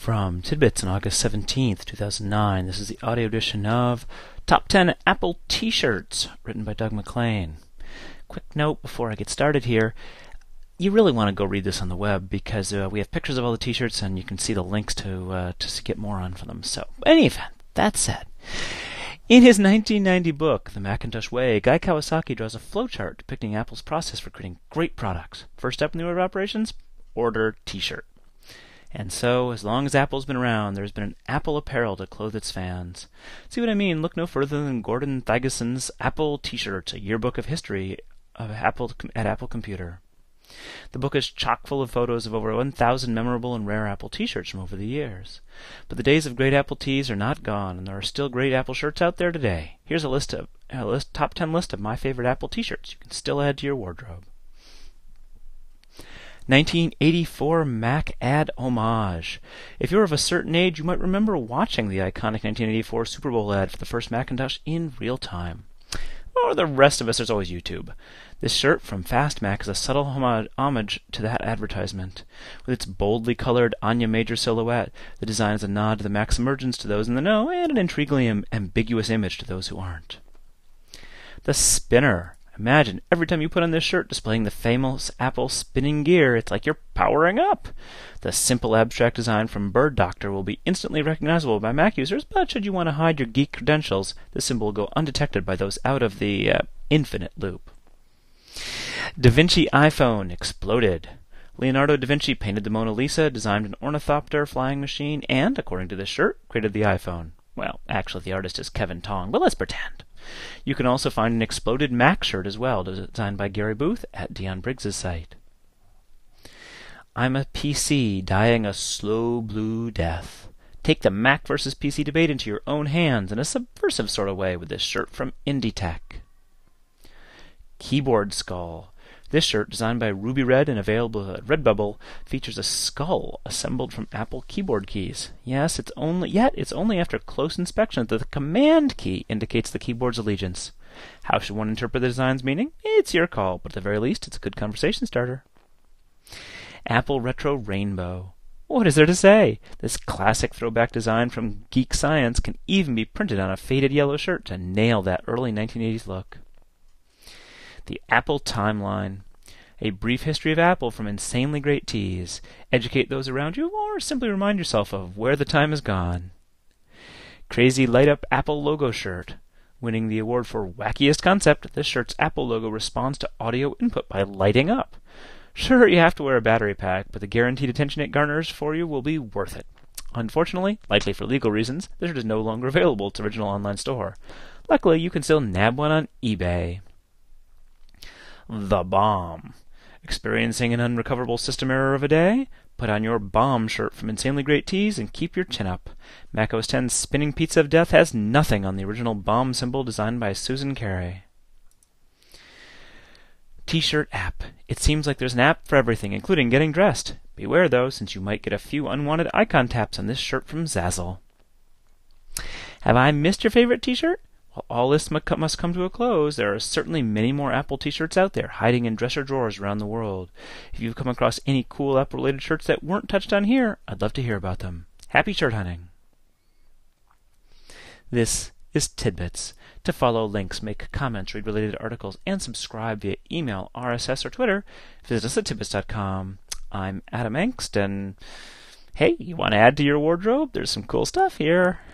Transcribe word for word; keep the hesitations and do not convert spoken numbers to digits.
From Tidbits on August seventeenth, two thousand nine, this is the audio edition of Top ten Apple T-Shirts, written by Doug McLean. Quick note before I get started here, you really want to go read this on the web because uh, we have pictures of all the T-shirts and you can see the links to uh, to get more on for them. So, in any event, that said, in his nineteen ninety book, The Macintosh Way, Guy Kawasaki draws a flowchart depicting Apple's process for creating great products. First step in the order of operations, order T-shirt. And so, as long as Apple's been around, there's been an Apple apparel to clothe its fans. See what I mean? Look no further than Gordon Thygesson's Apple T-shirts, a yearbook of history of Apple at Apple Computer. The book is chock full of photos of over one thousand memorable and rare Apple T-shirts from over the years. But the days of great Apple tees are not gone, and there are still great Apple shirts out there today. Here's a list of a list, top ten list of my favorite Apple T-shirts you can still add to your wardrobe. nineteen eighty-four Mac Ad Homage. If you're of a certain age, you might remember watching the iconic nineteen eighty-four Super Bowl ad for the first Macintosh in real time. For the rest of us, there's always YouTube. This shirt from Fast Mac is a subtle homage to that advertisement. With its boldly colored Anya Major silhouette, the design is a nod to the Mac's emergence to those in the know, and an intriguingly ambiguous image to those who aren't. The Spinner. Imagine, every time you put on this shirt displaying the famous Apple spinning gear, it's like you're powering up. The simple abstract design from Bird Doctor will be instantly recognizable by Mac users, but should you want to hide your geek credentials, this symbol will go undetected by those out of the uh, infinite loop. Da Vinci iPhone exploded. Leonardo da Vinci painted the Mona Lisa, designed an ornithopter flying machine, and, according to this shirt, created the iPhone. Well, actually the artist is Kevin Tong, but let's pretend. You can also find an exploded Mac shirt as well, designed by Gary Booth at Dion Briggs' site. I'm a P C dying a slow blue death. Take the Mac versus P C debate into your own hands in a subversive sort of way with this shirt from Inditech. Keyboard Skull. This shirt, designed by Ruby Red and available at Redbubble, features a skull assembled from Apple keyboard keys. Yes, it's only yet it's only after close inspection that the Command key indicates the keyboard's allegiance. How should one interpret the design's meaning? It's your call, but at the very least, it's a good conversation starter. Apple Retro Rainbow. What is there to say? This classic throwback design from Geek Science can even be printed on a faded yellow shirt to nail that early nineteen eighties look. The Apple Timeline. A brief history of Apple from insanely great teas. Educate those around you, or simply remind yourself of where the time has gone. Crazy light-up Apple logo shirt. Winning the award for wackiest concept, this shirt's Apple logo responds to audio input by lighting up. Sure, you have to wear a battery pack, but the guaranteed attention it garners for you will be worth it. Unfortunately, likely for legal reasons, the shirt is no longer available at its original online store. Luckily, you can still nab one on eBay. The Bomb. Experiencing an unrecoverable system error of a day? Put on your Bomb shirt from Insanely Great Tees and keep your chin up. Mac O S X's spinning pizza of death has nothing on the original Bomb symbol designed by Susan Carey. T-shirt app. It seems like there's an app for everything, including getting dressed. Beware, though, since you might get a few unwanted icon taps on this shirt from Zazzle. Have I missed your favorite T-shirt? While all this must come to a close, there are certainly many more Apple T-shirts out there, hiding in dresser drawers around the world. If you've come across any cool Apple-related shirts that weren't touched on here, I'd love to hear about them. Happy shirt hunting! This is Tidbits. To follow links, make comments, read related articles, and subscribe via email, R S S, or Twitter, visit us at tidbits dot com. I'm Adam Engst, and hey, you want to add to your wardrobe? There's some cool stuff here.